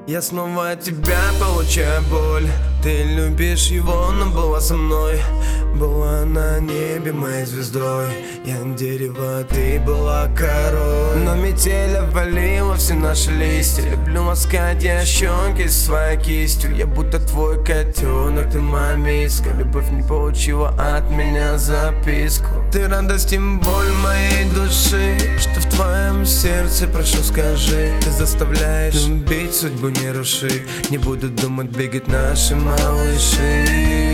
Я снова от тебя получаю боль. Ты любишь его, но была со мной. Была на небе моей звездой. Я дерево, ты была корой. Но метель обвалила все наши листья. Люблю ласкать я щеки своей кистью. Я будто твой котенок, ты моя миска. Любовь не получила от меня записку. Ты радость и боль моей души. Что в твоем сердце, прошу скажи. Ты заставляешь любить, судьбу не руши. Не буду думать, бегать наши малыши.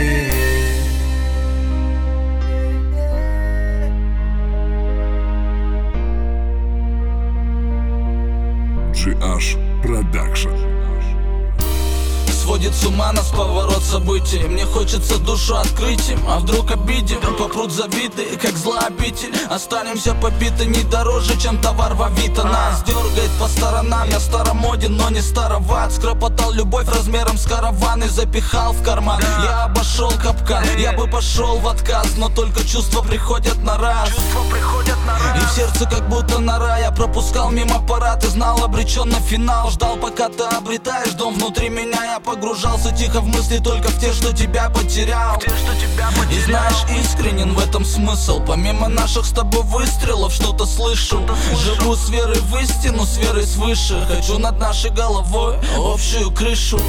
GH Production. Сводит с ума нас поворот событий. Мне хочется душу открыть им. А вдруг обидим, попрут завиды, как злообитель. Останемся побиты не дороже, чем товар в Авито. Нас дергает по сторонам, я старомоден, но не староват. Скропотал любовь размером с караван и запихал в карман. Я обошел капкан, я бы пошел в отказ, но только чувства приходят на раз. И в сердце как будто нора. Я пропускал мимо парад и знал обречен на финал. Ждал, пока ты обретаешь дом внутри меня. Я погружался тихо в мысли только в те, что тебя потерял. И знаешь, искренен в этом смысл. Помимо наших с тобой выстрелов что-то слышу. Живу с верой в истину, с верой свыше. Хочу над нашей головой общую крышу.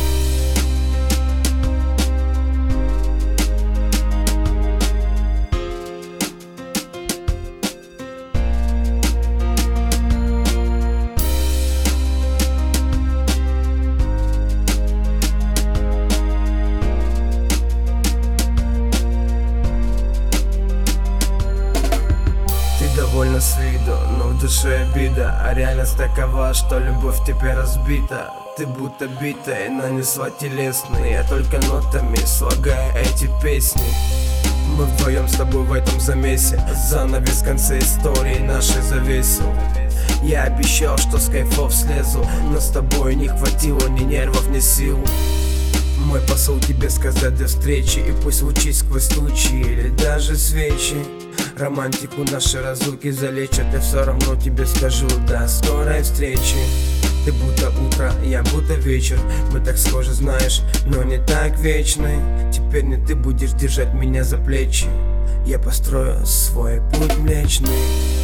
Довольно с виду, но в душе обида. А реальность такова, что любовь теперь разбита. Ты будто битая, нанесла телесные. Я только нотами слагаю эти песни. Мы вдвоем с тобой в этом замесе. Занавес в конце истории нашей завесил. Я обещал, что с кайфов слезу, но с тобой не хватило ни нервов, ни сил. Мой посыл тебе сказать до встречи. И пусть лучи сквозь тучи или даже свечи романтику наши разлуки залечат. Я все равно тебе скажу до скорой встречи. Ты будто утро, я будто вечер. Мы так схожи, знаешь, но не так вечны. Теперь не ты будешь держать меня за плечи. Я построю свой путь млечный.